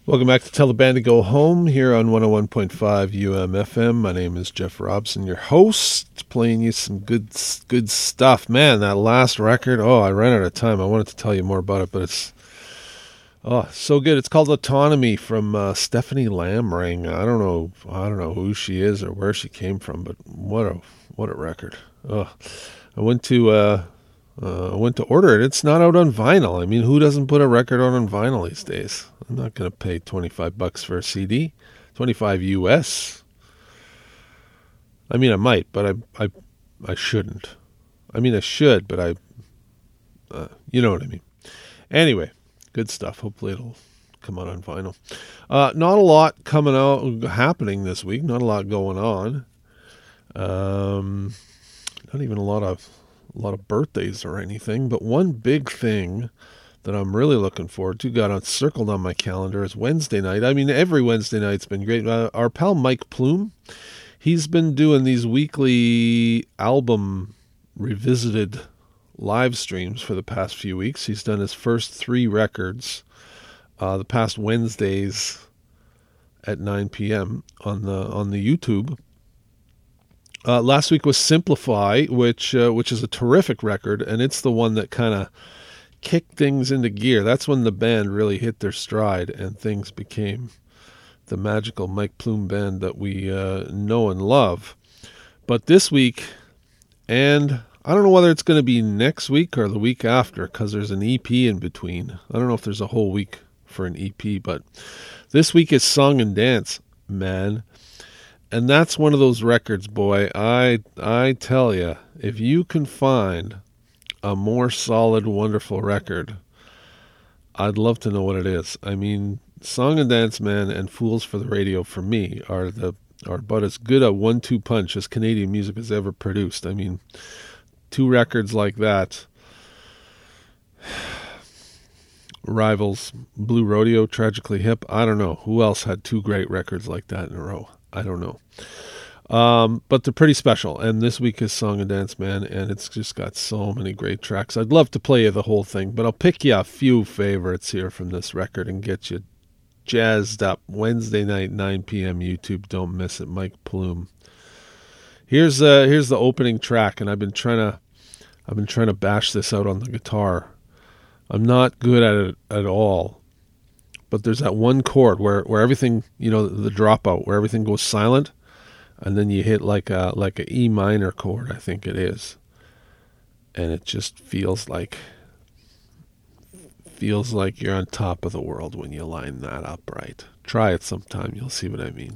Welcome back to Tell the Band to Go Home here on 101.5 UMFM. My name is Jeff Robson, your host, playing you some good stuff. Man, that last record, I ran out of time. I wanted to tell you more about it, but it's so good. It's called Autonomy from Stephanie Lamring. I don't know who she is or where she came from, but what a record. I went to order it. It's not out on vinyl. I mean, who doesn't put a record out on vinyl these days? I'm not going to pay $25 for a CD, $25 US. I mean, I might, but I shouldn't. I mean, I should, but you know what I mean. Anyway, good stuff. Hopefully it'll come out on vinyl. Not a lot happening this week. Not a lot going on. Not even a lot of birthdays or anything, but one big thing that I'm really looking forward to, got circled on my calendar, is Wednesday night. I mean, every Wednesday night's been great. Our pal Mike Plume, he's been doing these weekly album revisited live streams for the past few weeks. He's done his first 3 records the past Wednesdays at 9 p.m. on the YouTube. Last week was Simplify, which is a terrific record, and it's the one that kind of kicked things into gear. That's when the band really hit their stride and things became the magical Mike Plume band that we know and love. But this week, and I don't know whether it's going to be next week or the week after, because there's an EP in between. I don't know if there's a whole week for an EP, but this week is Song and Dance, man. And that's one of those records, boy. I tell you, if you can find a more solid, wonderful record, I'd love to know what it is. I mean, Song and Dance, man, and Fools for the Radio, for me, are about as good a 1-2 punch as Canadian music has ever produced. I mean, 2 records like that rivals Blue Rodeo, Tragically Hip. I don't know who else had 2 great records like that in a row. I don't know. But they're pretty special. And this week is Song and Dance, man, and it's just got so many great tracks. I'd love to play you the whole thing, but I'll pick you a few favorites here from this record and get you jazzed up. Wednesday night, 9 p.m. YouTube. Don't miss it. Mike Plume. Here's the opening track, and I've been trying to bash this out on the guitar. I'm not good at it at all. But there's that one chord where everything, the dropout, where everything goes silent, and then you hit like a E minor chord, I think it is. And it just feels like you're on top of the world when you line that up right. Try it sometime, you'll see what I mean.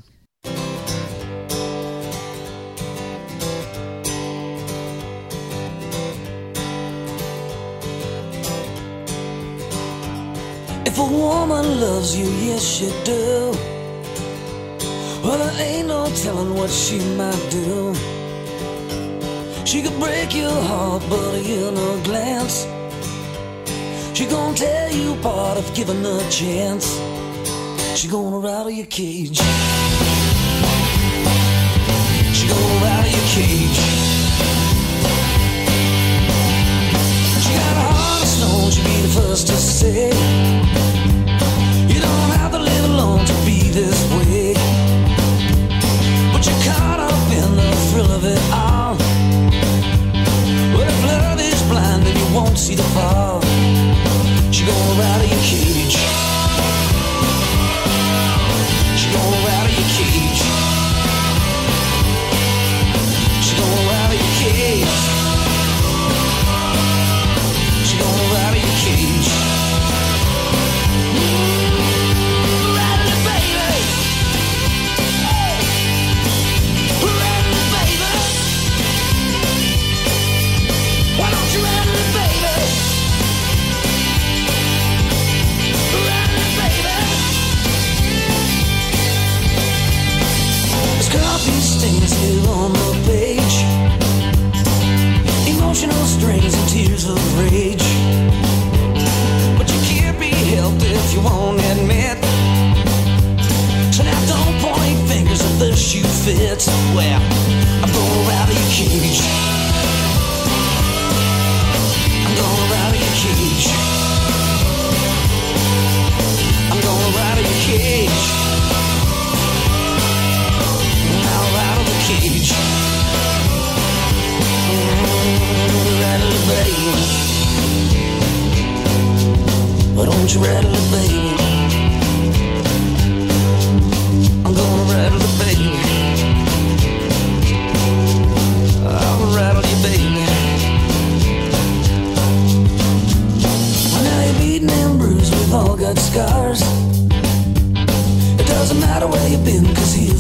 If a woman loves you, yes she do. Well, there ain't no telling what she might do. She could break your heart, but in a glance she gonna tear you apart if given a chance. She gonna rattle your cage. She gonna rattle your cage. She got a heart of stone, she'll be the first to say you don't have to live alone to be this way. But you're caught up in the thrill of it all. But if love is blind, then you won't see the fall. She gonna rattle your cage. She gonna rattle your cage. She gonna rattle your cage. She gonna rattle your cage. Rattle it, baby. Rattle it, baby. Why don't you rattle it, baby? Rattle it, baby. There's coffee stains here on the page, emotional strings and tears of rage. But you can't be helped if you won't admit. So now don't point fingers if the shoe fits. Well, I'm gonna rattle your cage. I'm gonna rattle your cage. I'm gonna rattle your cage.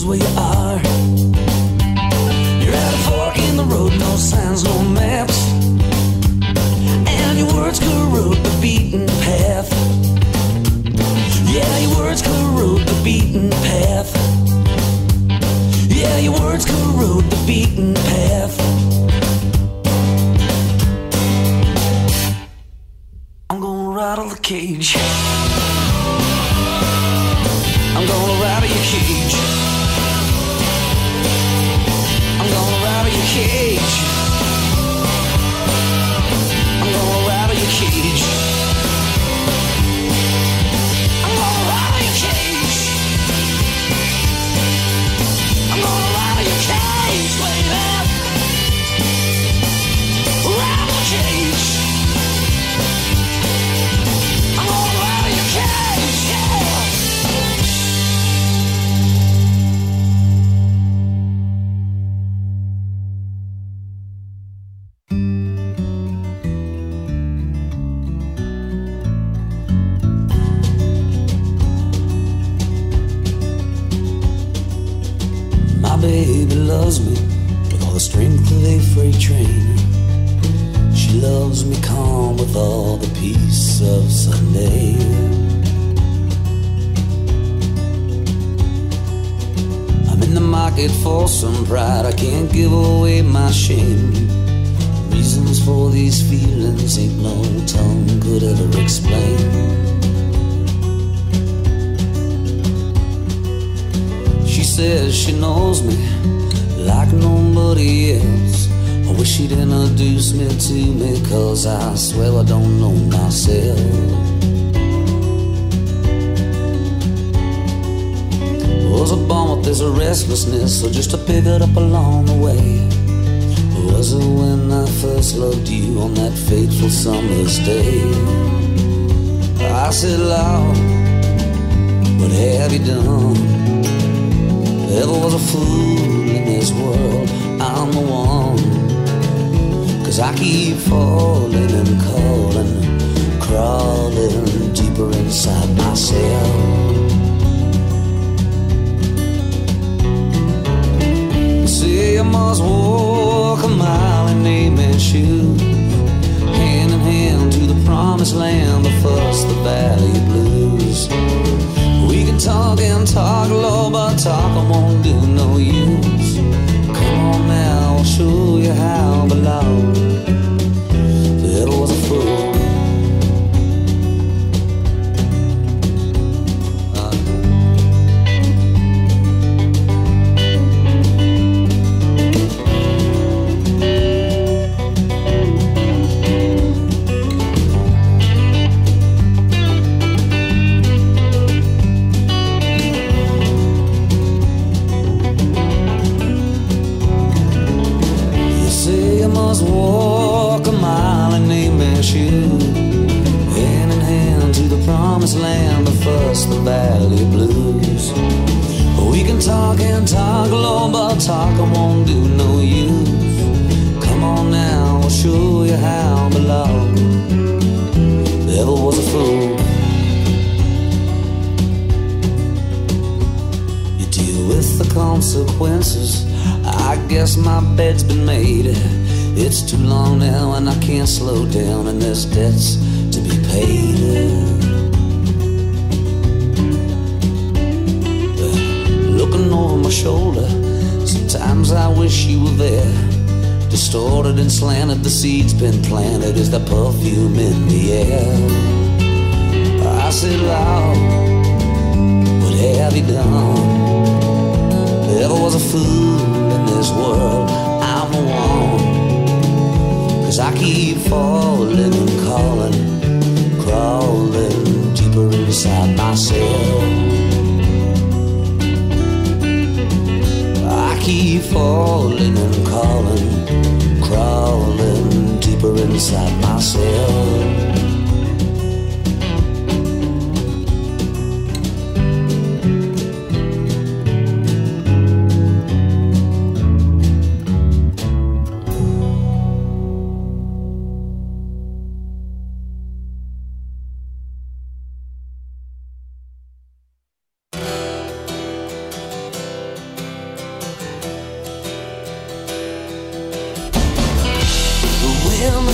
where you are. You're at a fork in the road, no signs, no maps, and your words corrode the beaten path. Yeah, your words corrode the beaten path. Yeah, your words corrode the beaten path. I'm gonna rattle the cage. I'm gonna rattle your cage. I'm gonna rattle your cage. I'm gonna rattle your cage. I'm gonna rattle your cage. I'm gonna rattle your cage, baby. Rattle your cage. I'm gonna rattle your cage, yeah. My baby loves me with all the strength of a freight train. She loves me calm with all the peace of Sunday. I'm in the market for some pride. I can't give away my shame. Reasons for these feelings ain't no tongue could ever explain. She says she knows me like nobody else. I wish she'd introduce me to me, 'cause I swear I don't know myself. Was I born with this restlessness, or just to pick it up along the way? Was it when I first loved you on that fateful summer's day? I said, Lord, what have you done? If ever was a fool in this world, I'm the one. 'Cause I keep falling and calling, crawling deeper inside myself. Say I must walk a mile in Naaman's shoes, hand in hand to the promised land, but first the valley blues. We can talk and talk, Lord, but talking won't do no use. Come on now, I'll show you how I belong. There was a fool. Walk a mile in Naaman's shoes, hand in hand to the promised land, but first the valley blues. We can talk and talk, Lord, but talking won't do no use. Come on now, I'll show you how I belong. Ever was a fool. You deal with the consequences. I guess my bed's been made. It's too long now and I can't slow down, and there's debts to be paid. Looking over my shoulder, sometimes I wish you were there. Distorted and slanted, the seed's been planted, is the perfume in the air. I said, Lord, what have you done? There was a fool in this world, I'm the one. 'Cause I keep falling and calling, crawling deeper inside myself. I keep falling and calling, crawling deeper inside myself.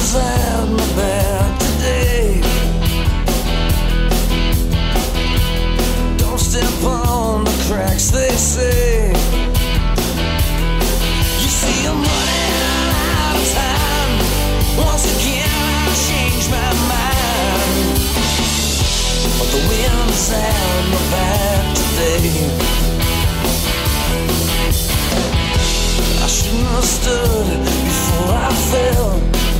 is at my back today. Don't step on the cracks, they say. You see, I'm running out of time. Once again, I change my mind. But the wind is at my back today. I shouldn't have stood before I fell.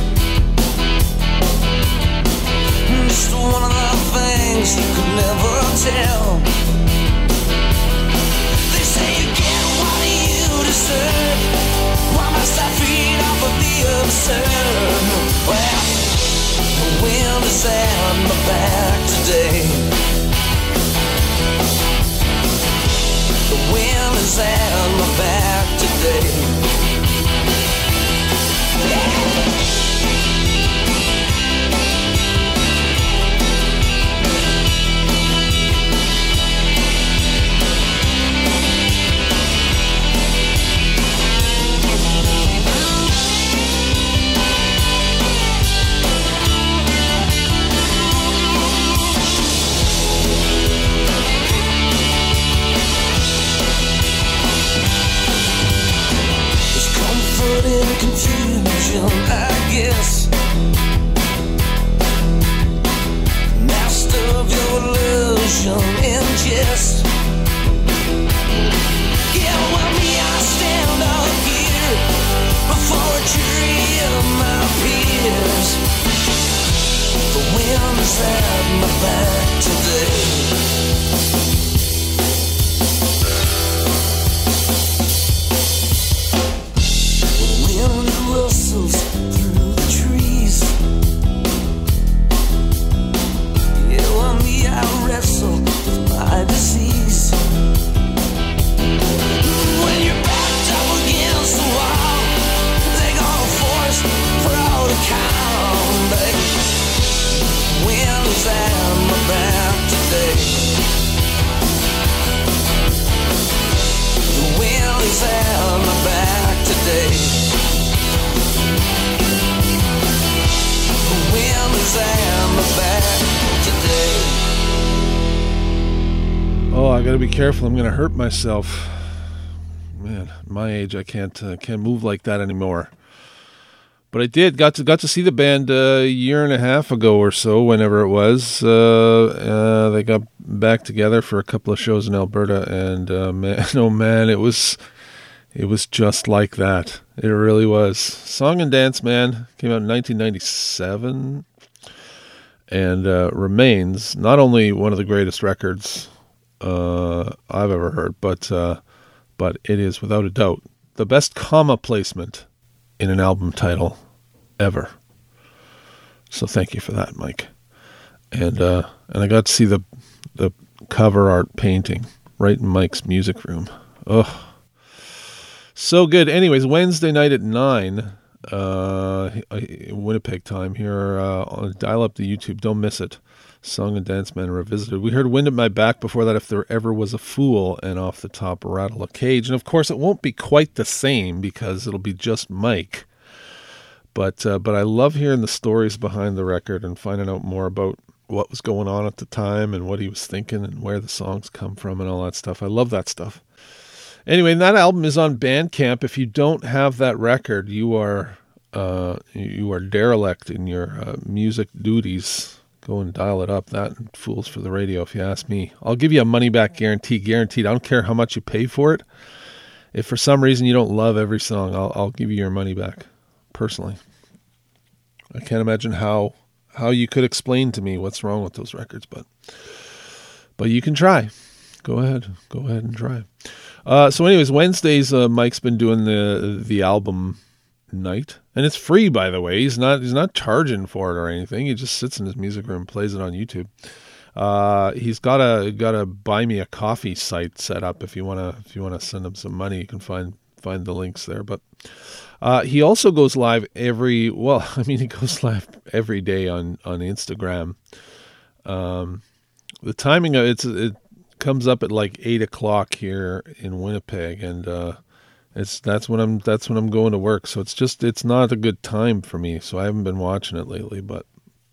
Just one of the things you could never tell. They say you get what you deserve. Why must I feed off of the absurd? Well, the wind is at my back today. The wind is at my back today. Confusion, I guess. Master of your illusion in jest. Yeah, well, me, I stand up here before a jury of my peers. The wind is at my back today. Rustles through the trees. Yeah, well, me, I wrestle with my disease. When you're backed up against the wall, they're gonna force pro to count, baby. Wind is at my back today. The wind is at my back today. Oh, I gotta be careful. I'm gonna hurt myself. Man, my age, I can't move like that anymore. But I did got to see the band a year and a half ago or so, whenever it was. They got back together for a couple of shows in Alberta, and man, oh man, it was just like that. It really was. Song and Dance Man came out in 1997, and remains not only one of the greatest records I've ever heard, but it is without a doubt the best comma placement in an album title ever. So thank you for that, Mike. And I got to see the cover art painting right in Mike's music room. Oh, so good. Anyways, Wednesday night at 9, Winnipeg time here. Dial up the YouTube. Don't miss it. Song and Dance Man Revisited. We heard Wind at My Back before that, If There Ever Was a Fool, and off the top, Rattle a Cage. And of course, it won't be quite the same because it'll be just Mike. But I love hearing the stories behind the record and finding out more about what was going on at the time and what he was thinking and where the songs come from and all that stuff. I love that stuff. Anyway, that album is on Bandcamp. If you don't have that record, you are derelict in your music duties. Go and dial it up. That and Fools for the Radio, if you ask me. I'll give you a money-back guarantee, guaranteed. I don't care how much you pay for it. If for some reason you don't love every song, I'll give you your money back, personally. I can't imagine how you could explain to me what's wrong with those records, but you can try. Go ahead and try. So anyways, Wednesdays, Mike's been doing the album night, and it's free, by the way. He's not charging for it or anything. He just sits in his music room, plays it on YouTube. He's got a buy me a coffee site set up. If you wanna send him some money, you can find the links there. But he also goes live he goes live every day on Instagram. The timing of it comes up at like 8:00 here in Winnipeg, and That's when I'm going to work. So it's not a good time for me. So I haven't been watching it lately, but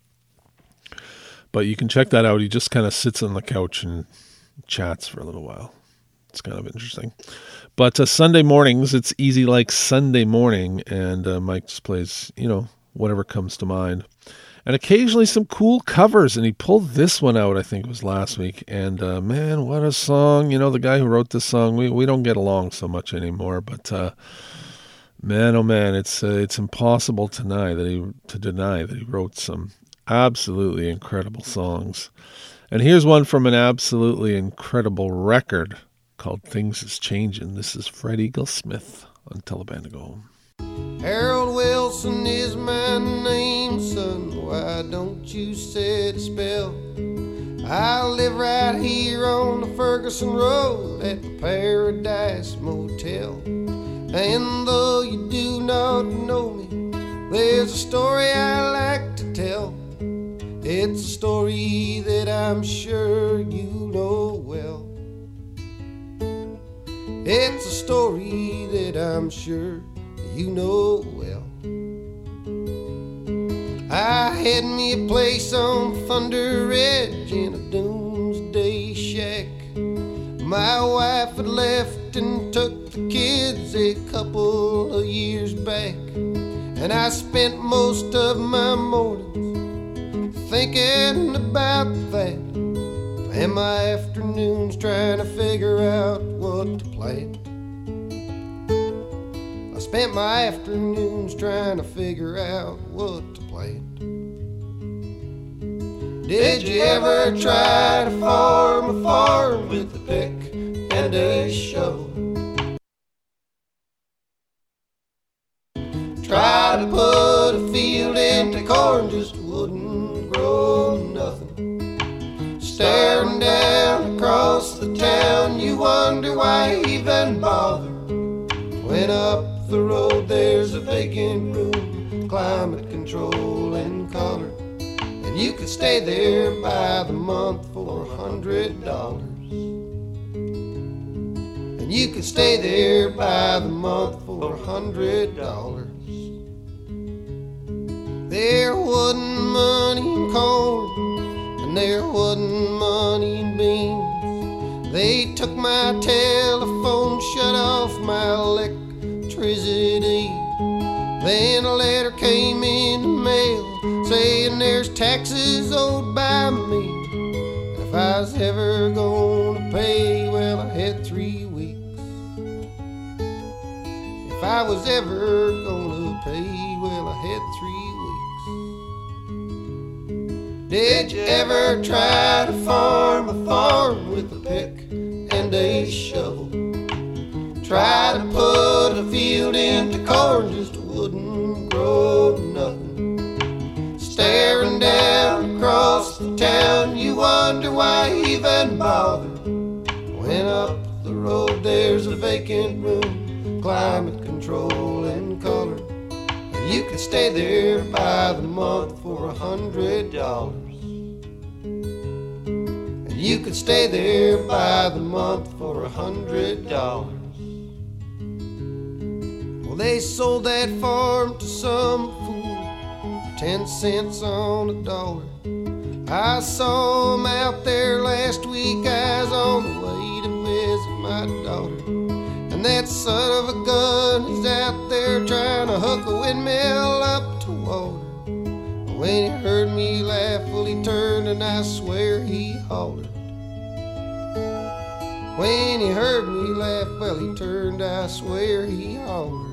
you can check that out. He just kind of sits on the couch and chats for a little while. It's kind of interesting. But Sunday mornings, it's Easy Like Sunday Morning, and Mike just plays, whatever comes to mind. And occasionally some cool covers, and he pulled this one out, I think it was last week. And man, what a song. The guy who wrote this song, we don't get along so much anymore, but man, oh man, it's impossible to deny that he wrote some absolutely incredible songs. And here's one from an absolutely incredible record called Things Is Changing. This is Fred Eaglesmith on Tell a Band to Go Home. Harold Wilson is my name, son. Why don't you set a spell? I live right here on the Ferguson Road at the Paradise Motel. And though you do not know me, there's a story I like to tell. It's a story that I'm sure you know well. It's a story that I'm sure you know well. I had me a place on Thunder Ridge in a doomsday shack. My wife had left and took the kids a couple of years back, and I spent most of my mornings thinking about that, and my afternoons trying to figure out what to plant. I spent my afternoons trying to figure out what to plant. Did you ever try to farm a farm with a pick and a shovel? Try to put a field into corn, just wouldn't grow nothing. Staring down across the town, you wonder why even bother. When up the road there's a vacant room, climate control and color, and you could stay there by the month for $100. And you could stay there by the month for $100. There wasn't money in corn, and there wasn't money in beans. They took my telephone, shut off my electricity. Then a letter came in the mail saying there's taxes owed by me. And if I was ever gonna pay, well, I had 3 weeks. If I was ever gonna pay, well, I had 3 weeks. Did you ever try to farm a farm with a pick and a shovel? Try to put a field into corn, just wouldn't grow nothing. Staring down across the town, you wonder why even bother. When up the road there's a vacant room, climate control and color, and you can stay there by the month for $100. And you can stay there by the month for $100. Well, they sold that farm to some fool, 10 cents on a dollar. I saw him out there last week, I was on the way to visit my daughter. And that son of a gun is out there trying to hook a windmill up to water. When he heard me laugh, well, he turned and I swear he hollered. When he heard me laugh, well, he turned, I swear he hollered.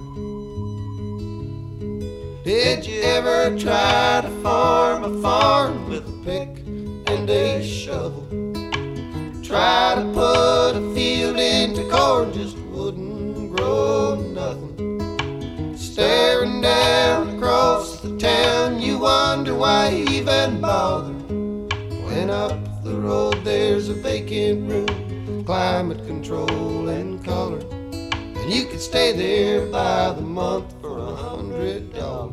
Did you ever try to farm a farm with a pick and a shovel? Try to put a field into corn, just wouldn't grow nothing. Staring down across the town, you wonder why even bother. When up the road there's a vacant room, climate control and color, and you could stay there by the month for $100.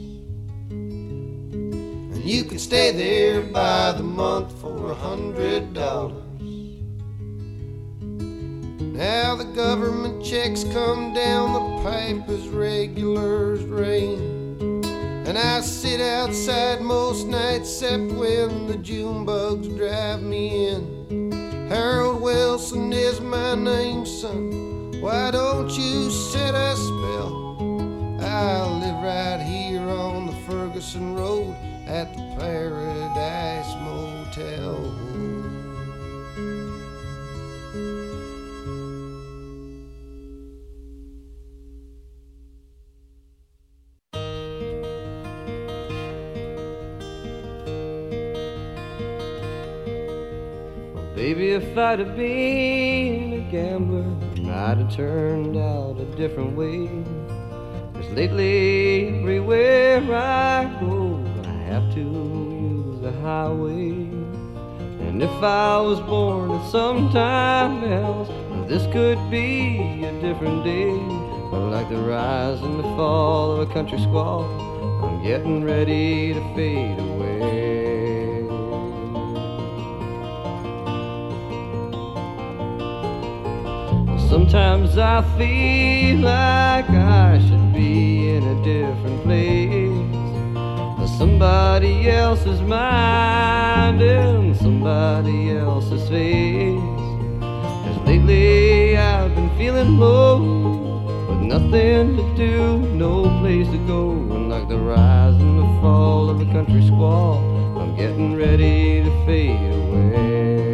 And you could stay there by the month for $100. Now the government checks come down the pipe as regular as rain. And I sit outside most nights except when the June bugs drive me in. Harold Wilson is my name, son. Why don't you set a spell? I live right here on the Ferguson Road at the Paradise Motel. Baby, if I'd have been a gambler, it might have turned out a different way. 'Cause lately, everywhere I go, I have to use the highway. And if I was born at some time else, this could be a different day. But like the rise and the fall of a country squall, I'm getting ready to fade away. Sometimes I feel like I should be in a different place, somebody else's mind and somebody else's face. 'Cause lately I've been feeling low, with nothing to do, no place to go. And like the rise and the fall of a country squall, I'm getting ready to fade away.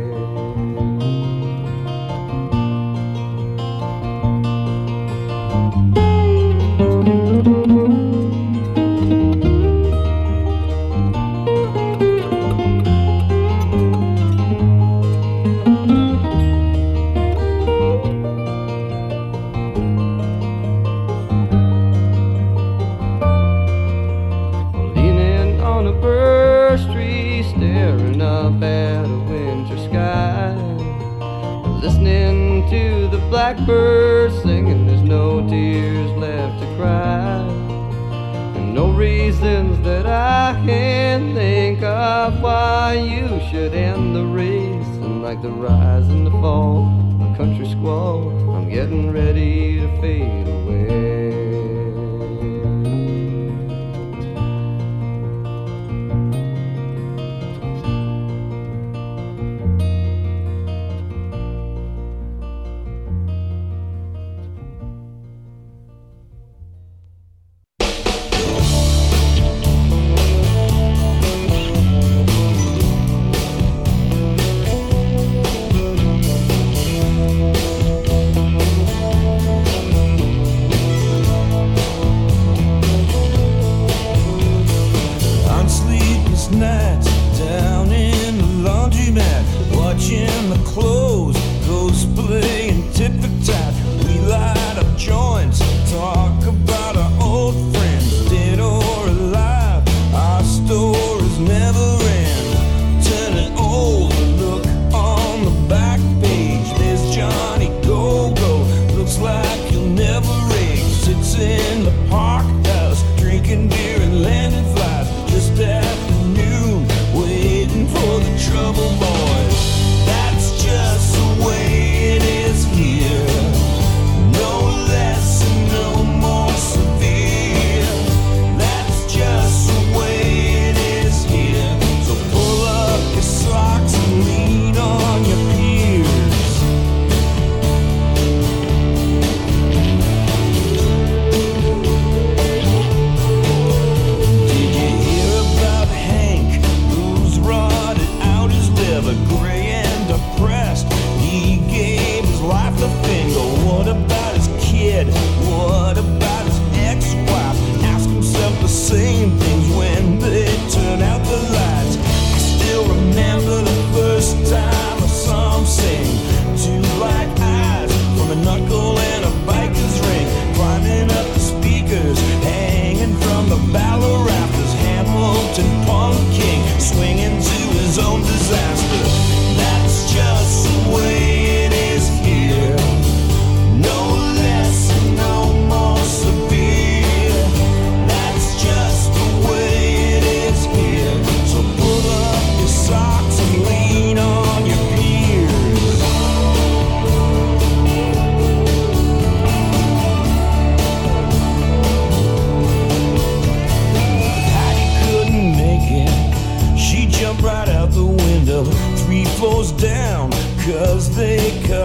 Blackbird singing, there's no tears left to cry, and no reasons that I can think of why you should end the race. And like the rise and the fall of a country squall, I'm getting ready to fade away.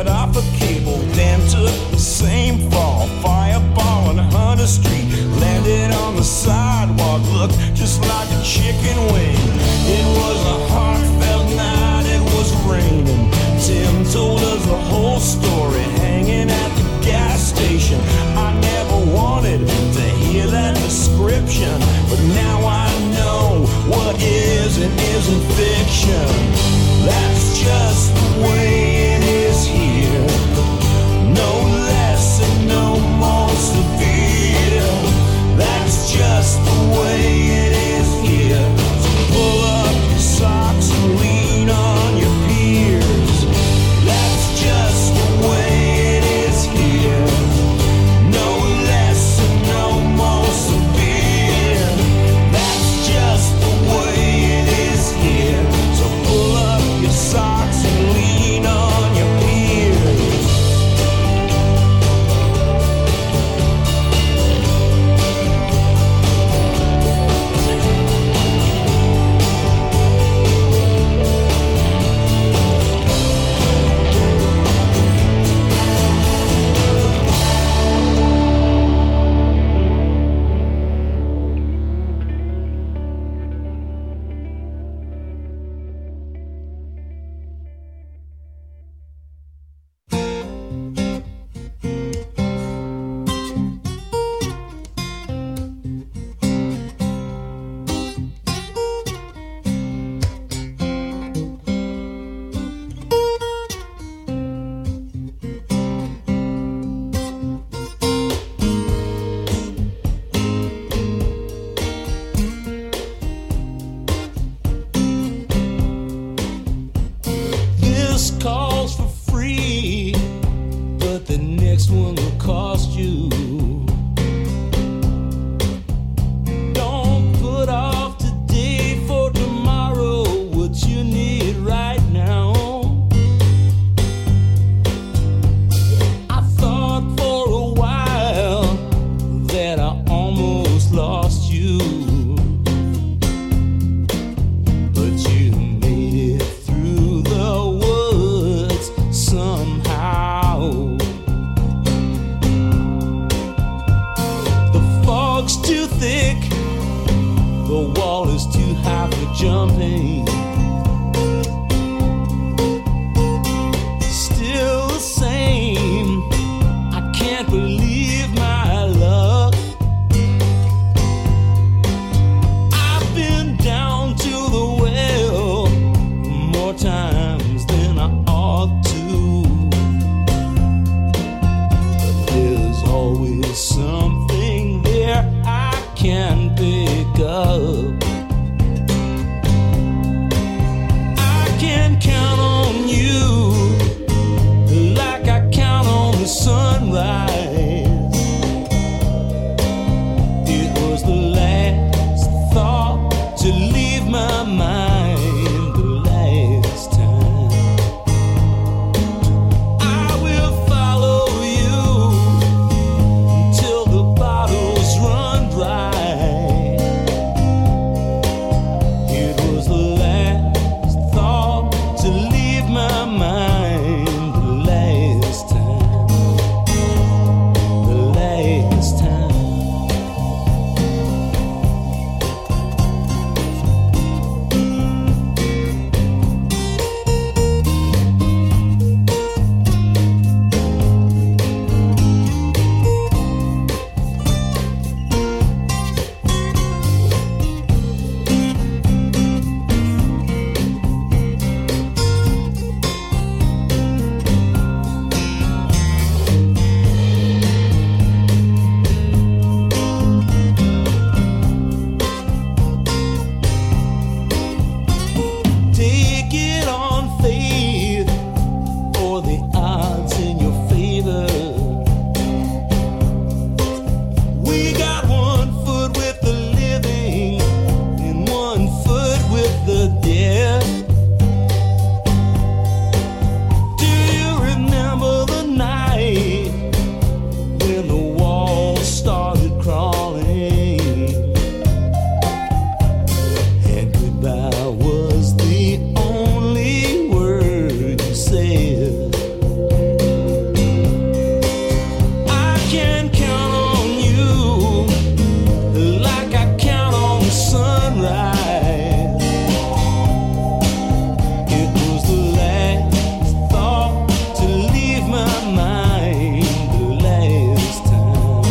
off a cable, then took the same fall. Fireball on 100th Street, landed on the sidewalk, looked just like a chicken wing. It was a heartfelt night, it was raining. Tim told us the whole story, hanging at the gas station. I never wanted to hear that description, but now I know what is and isn't fiction. That's just the way it is here. No less and no more severe. That's just the way it is here. So pull up your socks and lean on your peers. That's just the way it is here. No less and no more severe. That's just the way it is here. So pull up your socks and lean on your peers. This calls for free, but the next one will cost you. Don't put off today for tomorrow what you need right now. I thought for a while that I almost lost you, but you made it through the woods somehow. The fog's too thick, the wall is too high for jumping. Still the same, I can't believe my luck. I've been down to the well more times than I ought to, but there's always something there I can pick up. I can count on you like I count on the sunrise. It was the last thought to leave my mind the last time. I will follow you until the bottles run dry. It was the last thought to leave my mind the last time. mind the last time.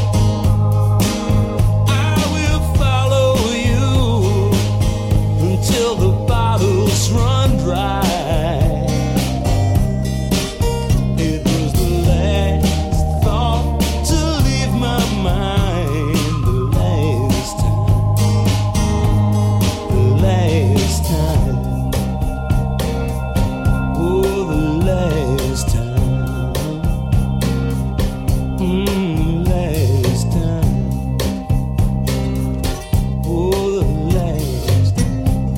I will follow you until the bottles run dry. It was the last thought to leave my mind the last time. The last time. Oh, the last time. Last time. Oh, the last time.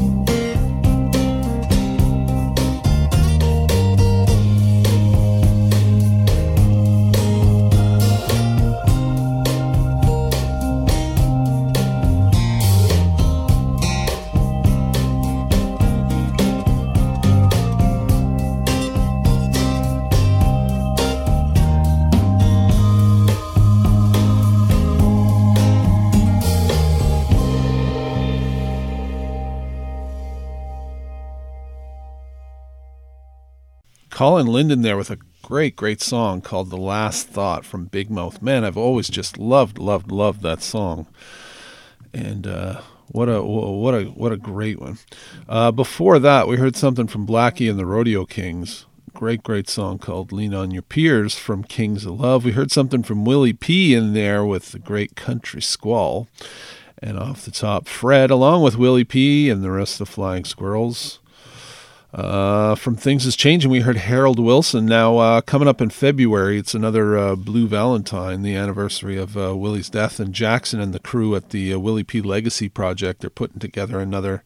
Colin Linden there with a great song called The Last Thought from Big Mouth. Man, I've always just loved that song. And what a great one. Before that, we heard something from Blackie and the Rodeo Kings. Great song called Lean on Your Peers from Kings of Love. We heard something from Willie P in there with the great Country Squall. And off the top, Fred, along with Willie P and the rest of the Flying Squirrels. From Things Is Changing, we heard Harold Wilson. Now, coming up in February, it's another Blue Valentine, the anniversary of Willie's death. And Jackson and the crew at the Willie P. Legacy Project, they're putting together another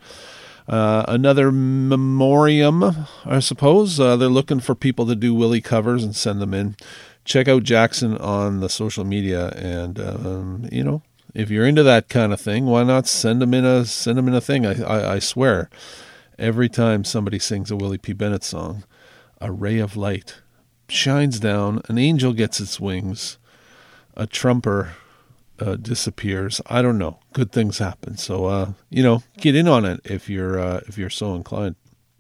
memoriam, I suppose. They're looking for people to do Willie covers and send them in. Check out Jackson on the social media, and if you're into that kind of thing, why not send them in a thing? I swear. Every time somebody sings a Willie P. Bennett song, a ray of light shines down, an angel gets its wings, a trumper disappears. I don't know. Good things happen. So, get in on it if you're so inclined.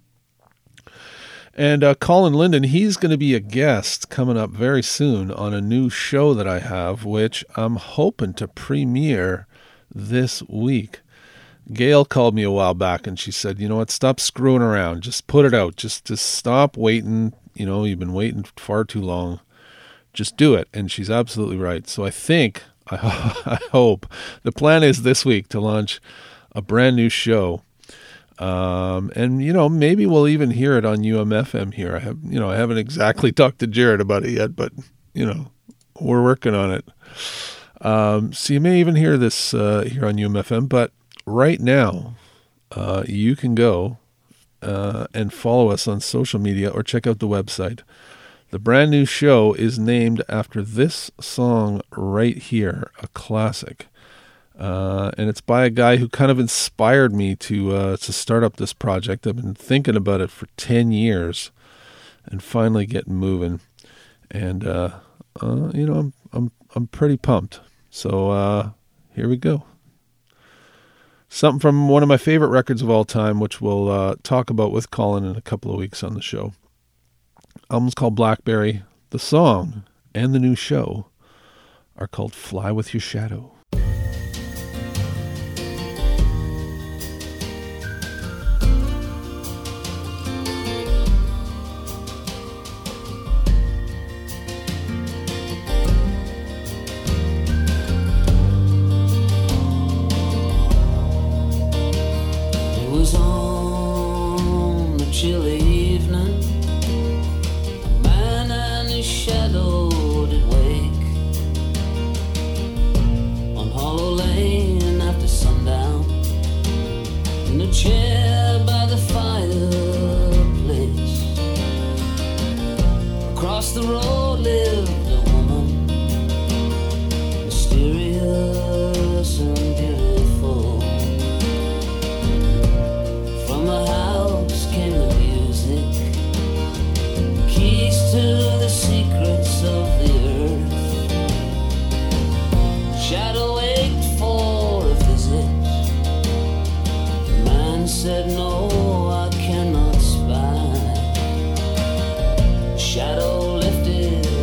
And Colin Linden, he's going to be a guest coming up very soon on a new show that I have, which I'm hoping to premiere this week. Gail called me a while back and she said, you know what, stop screwing around. Just put it out. Just stop waiting. You've been waiting far too long. Just do it. And she's absolutely right. So I hope the plan is this week to launch a brand new show. And maybe we'll even hear it on UMFM here. I haven't exactly talked to Jared about it yet, but we're working on it. So you may even hear this here on UMFM, but right now, you can go and follow us on social media or check out the website. The brand new show is named after this song right here, a classic. And it's by a guy who kind of inspired me to start up this project. I've been thinking about it for 10 years and finally getting moving. And, I'm pretty pumped. So here we go. Something from one of my favorite records of all time, which we'll talk about with Colin in a couple of weeks on the show. Album's called Blackberry. The song and the new show are called Fly With Your Shadow. Chilly evening, a man and his shadow did wake on Hollow Lane after sundown, in a chair by the fireplace. Across the road lived a woman, mysterious and beautiful. From the house came the music, keys to the secrets of the earth. Shadow ached for a visit. The man said, no, I cannot spy. Shadow lifted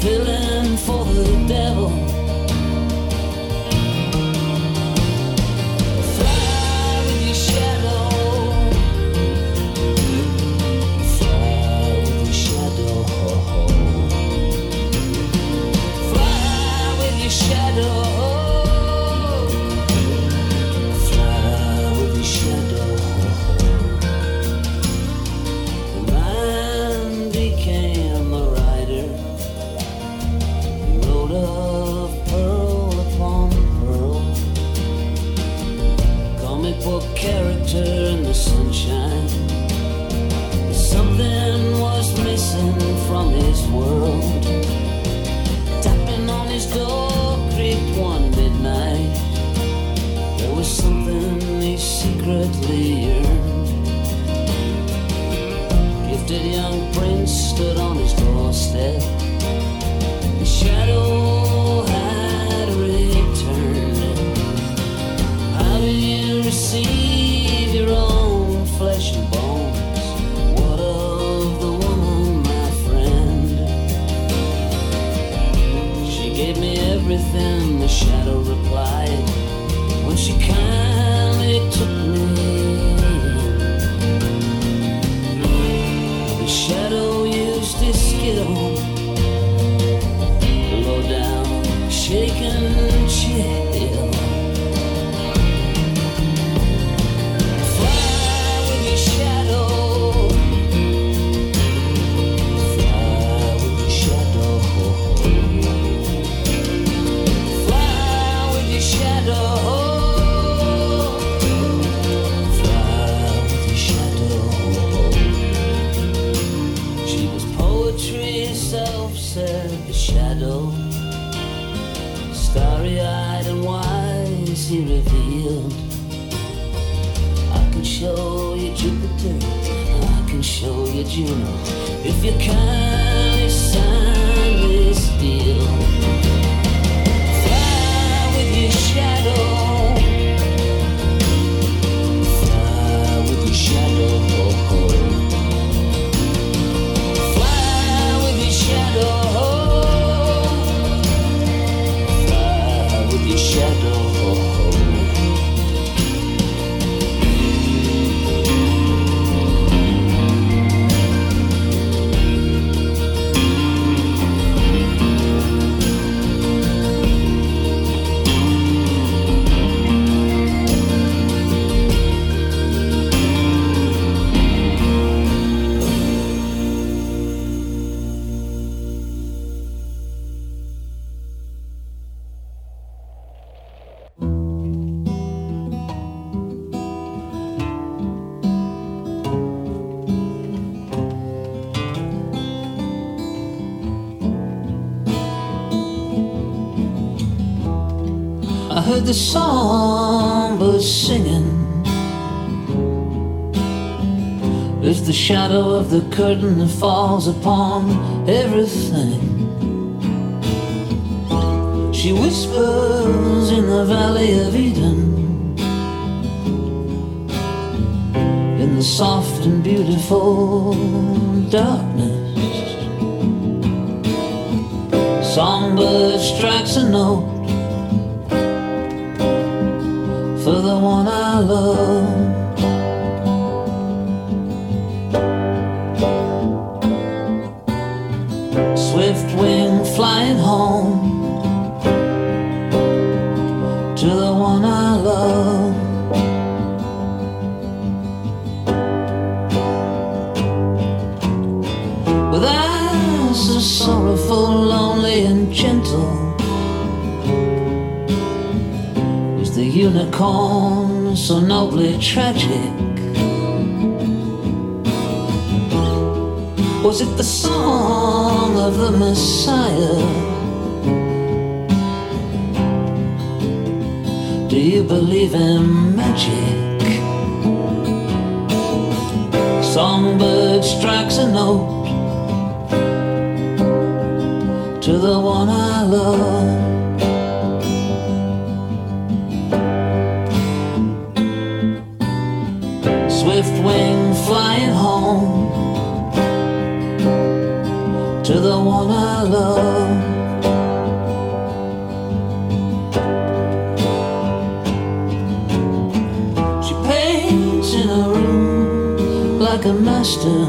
filling for the devil. Fly with your shadow. Fly with your shadow. Fly with your shadow. Fly with your shadow. The man became a writer. Wrote of pearl upon pearl. Comic book character in the sunshine. Something was missing from his world. Tapping on his door creaked one midnight. There was something he secretly yearned. Gifted young prince stood on his doorstep. The shadow had returned. How do you receive your own flesh and bones? What of the woman, my friend? She gave me everything, the shadow replied, when she kindly took me in. The shadow used his skill, low down, shaking chill. Fly with your shadow. Fly with your shadow. Fly with your shadow. Fly with your shadow. She was poetry itself, said the shadow. Starry-eyed and wise, he revealed, I can show you Jupiter, I can show you Juno, if you kindly sign this deal. Fly with your shadow. Fly with your shadow. Fly with your shadow. Fly with your shadow. I heard the songbirds singing. It's the shadow of the curtain that falls upon everything. She whispers in the valley of Eden, in the soft and beautiful darkness. Songbird strikes a note for the one I love. Swift wing flying home to the one I love. With eyes so sorrowful, lonely and gentle, the unicorn so nobly tragic. Was it the song of the Messiah? Do you believe in magic? Songbird strikes a note to the one I love. Swift wing flying home to the one one I love. She paints in a room like a master.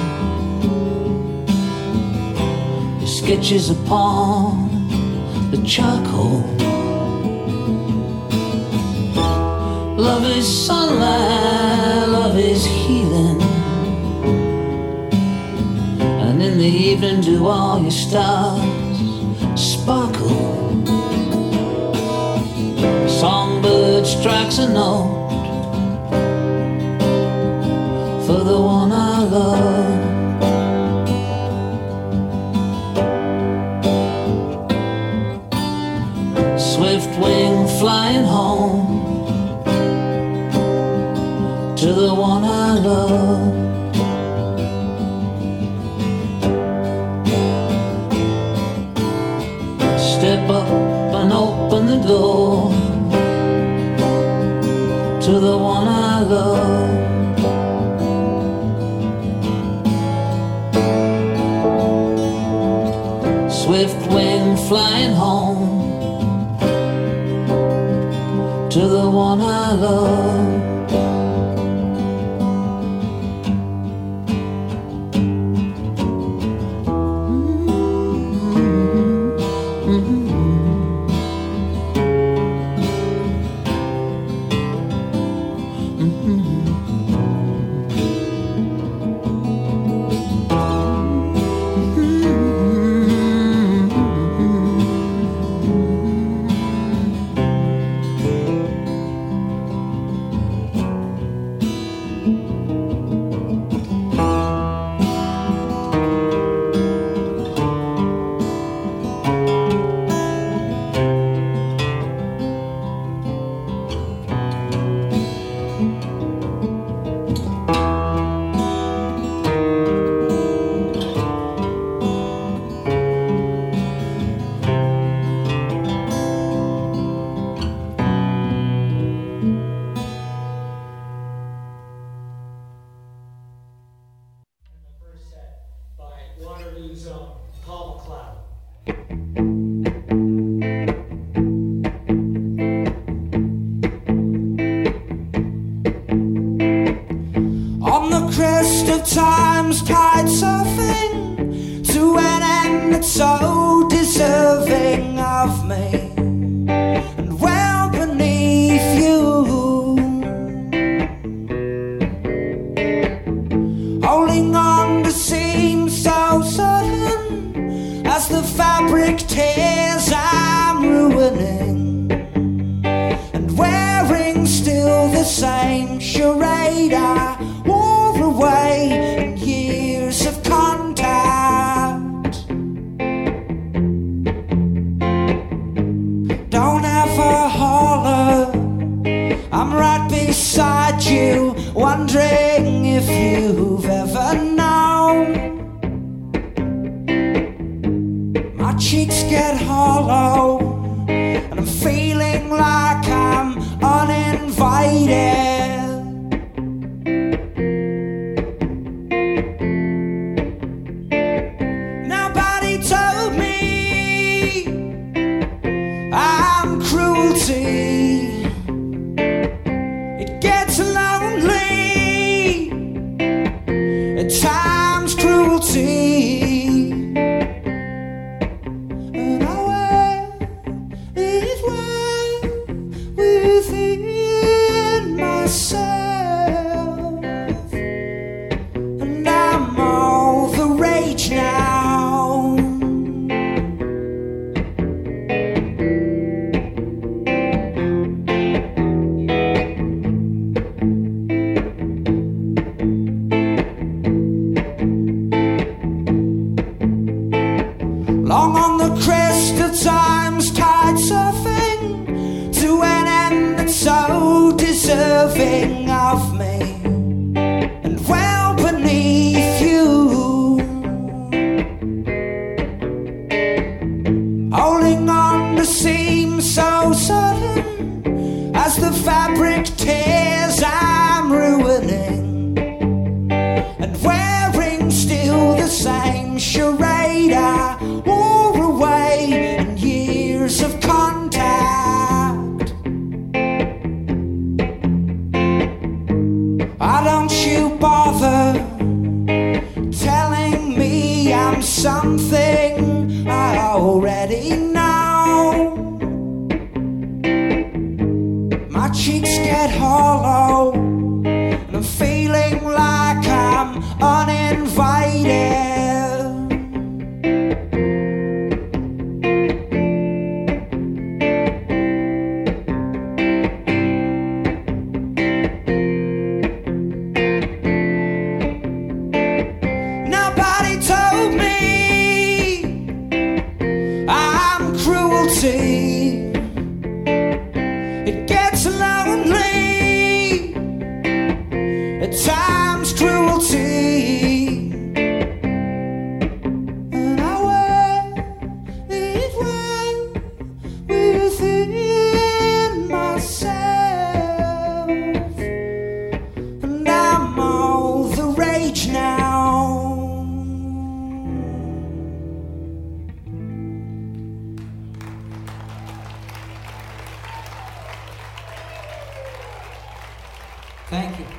He sketches upon the charcoal. Love is sunlight, love is healing. And in the evening do all your stars sparkle. A songbird strikes a note for the one I love. Swift wing flying home to the one I love. Step up and open the door to the one I love. Swift wing flying home to the one I love. So deserving of me and well beneath you, holding on to seem so certain as the fabric tears I'm ruining, and wearing still the same charade I wore away in years of contact. Don't ever holler, I'm right beside you, wondering if you've ever known. My cheeks get hollow, and I'm feeling like I'm uninvited. Nobody told me I'm cruelty. It gets lonely at times, cruelty. And I wear it well within myself, and I'm all the rage now. Long on the crest of time's tide, surfing to an end that's so deserving of me and well beneath you, holding on to seem so certain as the fabric tears I'm ruining, and wearing still the same charade I already know. My cheeks get hollow, and I'm feeling like I'm uninvited. Nobody told me I'm cruelty. It gets lonely at times, cruelty, and I wear it well within myself, and I'm all the rage now. Thank you.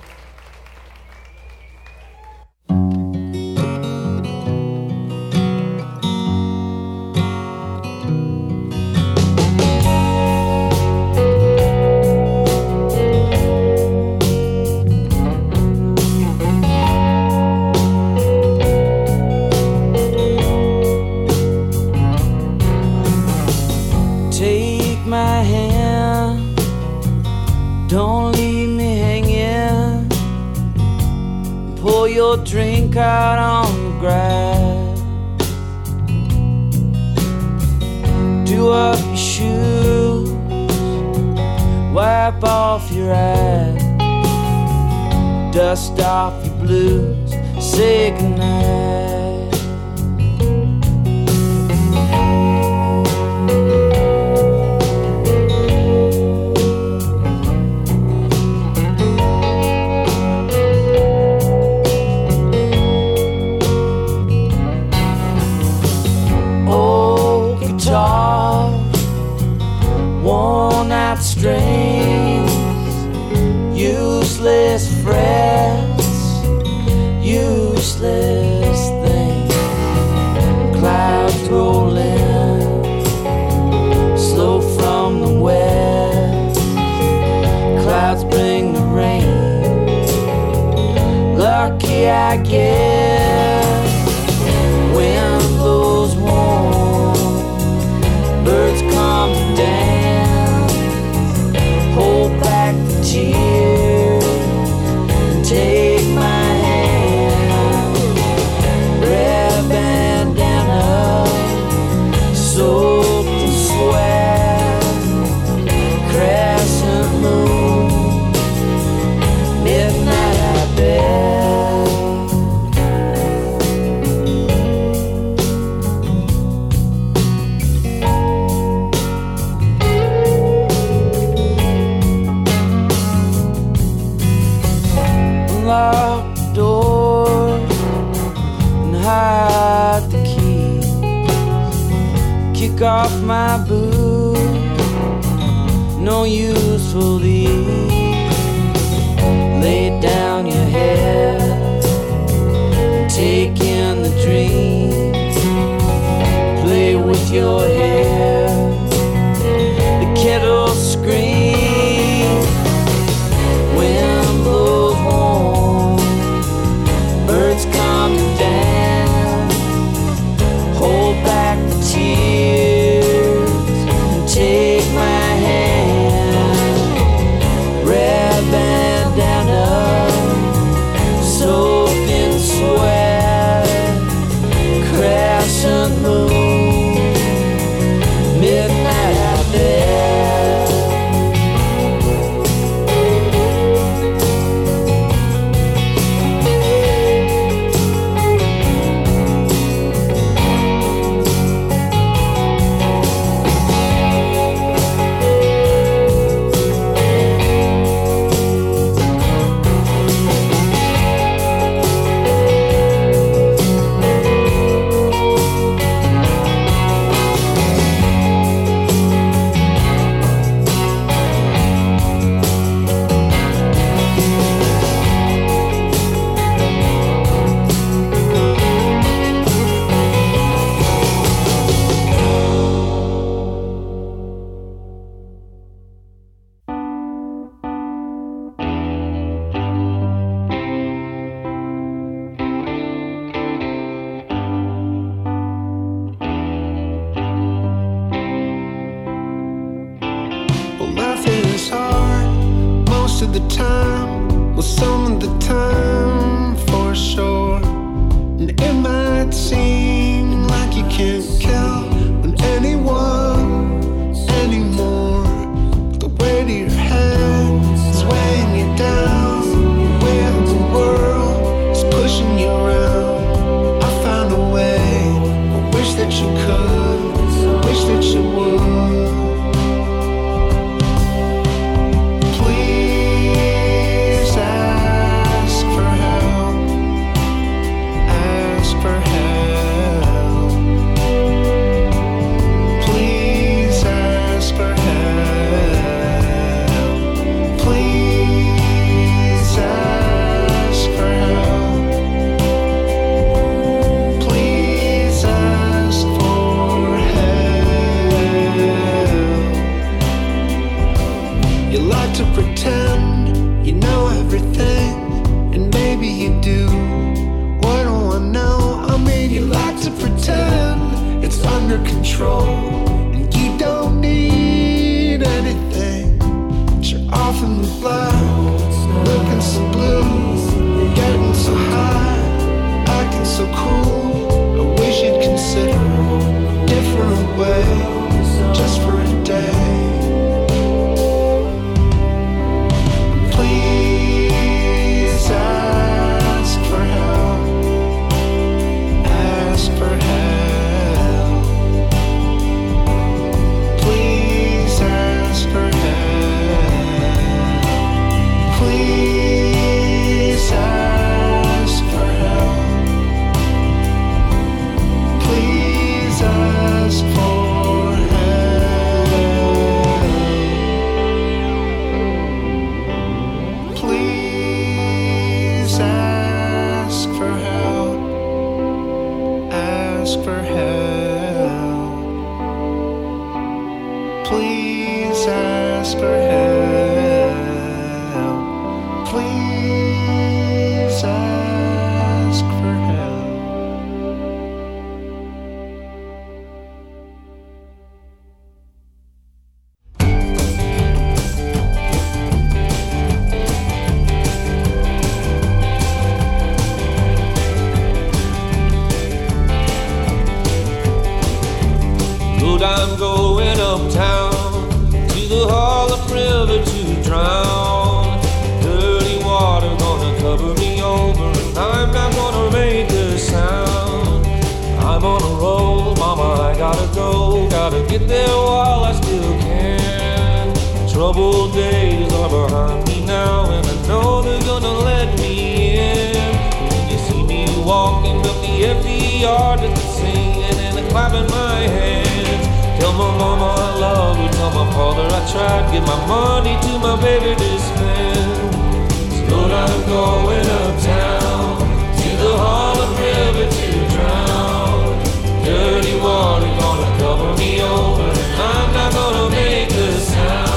Take my hand, don't leave me hanging. Pour your drink out on the grass. Do up your shoes, wipe off your eyes, dust off your blues, say goodnight. Old guitar, worn out strings, useless frets, useless things. Clouds rolling slow from the west. Clouds bring the rain. Lucky I guess. Wind blows warm, birds come to dance. Hold back the tears and take my hand. Red bandana, soaked in sweat. Crescent moon, midnight I bet. Lock the door and hide the keys. Kick off my boots, no use for these. Lay down your head, take in the dream. Play with your hair, the kettle screams. Wind blows warm, birds come to dance. Hold back the tears and take my hand. Red bandana, soaked in sweat. Crescent moon, of the time, well, some of the time for sure. And it might seem like you can't count on anyone anymore. The weight of your head is weighing you down. The way of the world is pushing you around. I found a way, I wish that you could, I wish that you would. Please ask for help. Ask for help. Please ask for help. Please ask for help. Please ask for help. You like to pretend you know everything, and maybe you do. What do I know? I mean, you like to pretend it's under control, and you don't need anything. But you're off in the black, looking so blue, getting so high, acting so cool. I wish you'd consider a different way, just for a day. Please ask for help. Ask for help. Please ask for help. Please ask for help. Please ask for help. Please ask for help. Ask for help. Please ask for help. Please ask for help. Lord, I'm going uptown to the Harlem River to drown. Dirty water gonna cover me over, and I'm not gonna make a sound. I'm on a roll, mama, I gotta go. Gotta get there while I still can. Troubled days are behind me now, and I know they're gonna let me in. When you see me walking up the empty yard with the singing and the clapping my hands, tell my mama I love her, tell my father I tried to give my money to my baby to spend. So Lord, I'm going uptown to the Harlem River to drown. Dirty water gonna cover me over, and I'm not gonna make a sound.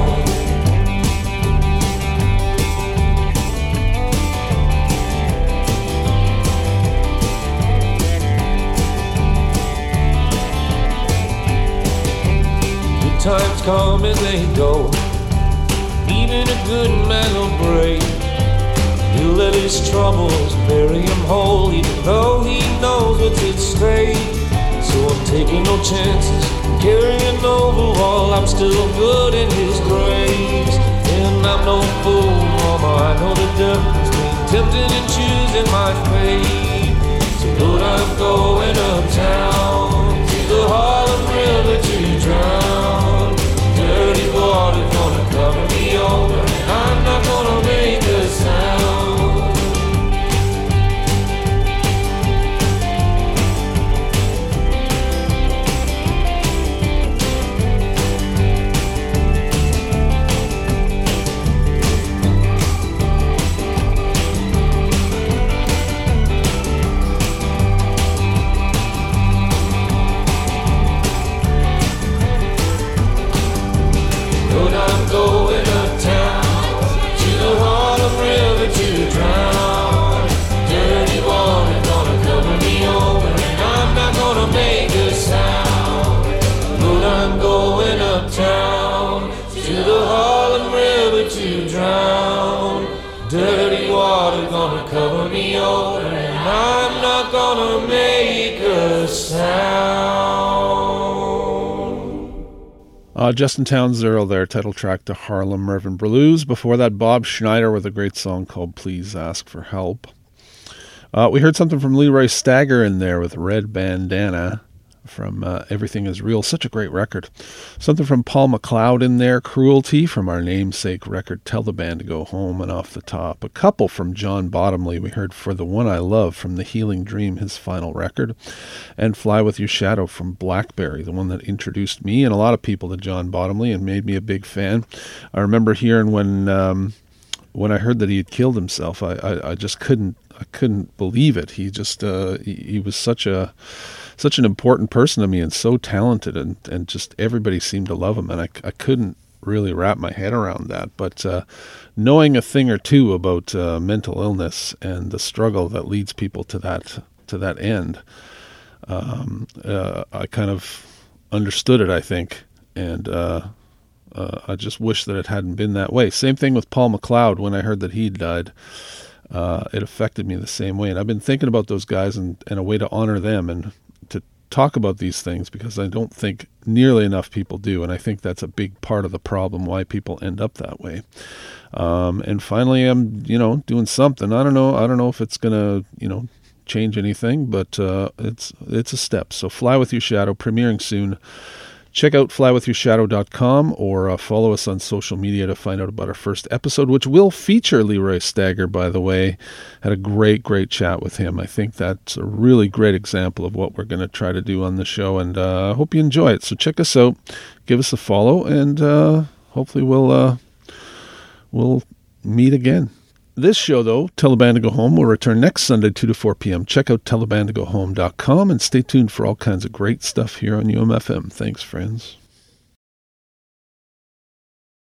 Good times come and they go, even a good man will break. He'll let his troubles bury him whole, even though he knows what's at stake. So I'm taking no chances, carrying over while I'm still good in his grace. And I'm no fool, mama, I know the difference between tempting and choosing my fate. So Lord, I'm going uptown to the Harlem River to drown. Dirty water gonna cover me over, and I'm not gonna make a sound. Going uptown to the Harlem River to drown. Dirty water gonna cover me over, and I'm not gonna make a sound. But I'm going uptown to the Harlem River to drown. Justin Townes Earl there, title track to Harlem Mervyn Blues. Before that, Bob Schneider with a great song called Please Ask for Help. We heard something from Leroy Stagger in there with Red Bandana from Everything Is Real. Such a great record. Something from Paul McLeod in there, Cruelty from our namesake record, Tell the Band to Go Home, and off the top, a couple from John Bottomley. We heard For the One I Love from The Healing Dream, his final record, and Fly With Your Shadow from Blackberry, the one that introduced me and a lot of people to John Bottomley and made me a big fan. I remember hearing when I heard that he had killed himself, I just couldn't believe it. He just he was such an important person to me and so talented, and just everybody seemed to love him, and I couldn't really wrap my head around that. But knowing a thing or two about mental illness and the struggle that leads people to that end, I kind of understood it, I think, and I just wish that it hadn't been that way. Same thing with Paul McLeod. When I heard that he died, it affected me the same way. And I've been thinking about those guys and a way to honor them and to talk about these things, because I don't think nearly enough people do. And I think that's a big part of the problem, why people end up that way. And finally, I'm, doing something. I don't know if it's going to, change anything, but it's a step. So Fly With Your Shadow, premiering soon. Check out flywithyourshadow.com or follow us on social media to find out about our first episode, which will feature Leroy Stagger, by the way. Had a great chat with him. I think that's a really great example of what we're going to try to do on the show, and I hope you enjoy it. So check us out, give us a follow, and hopefully we'll meet again. This show, though, Tell the Band to Go Home, will return next Sunday, 2 to 4 p.m. Check out tellthebandtogohome.com and stay tuned for all kinds of great stuff here on UMFM. Thanks, friends.